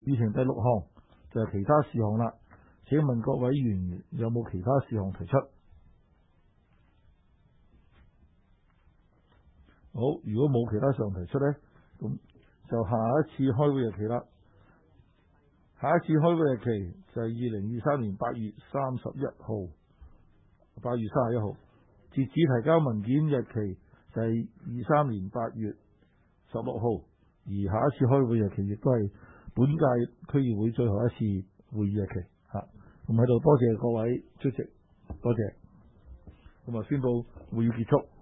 議程第6項就係其他事項啦。請問各委員有冇其他事項提出？好，如果冇其他事項提出呢，咁就下一次開會日期啦。下一次開會日期就係2023年8月31號，8月31號。截止提交文件日期就係23年8月16號，而下一次開會日期亦都係本屆區議會最後一次會議日期。咁喺度多謝各位出席，多謝。咁啊，宣布會議結束。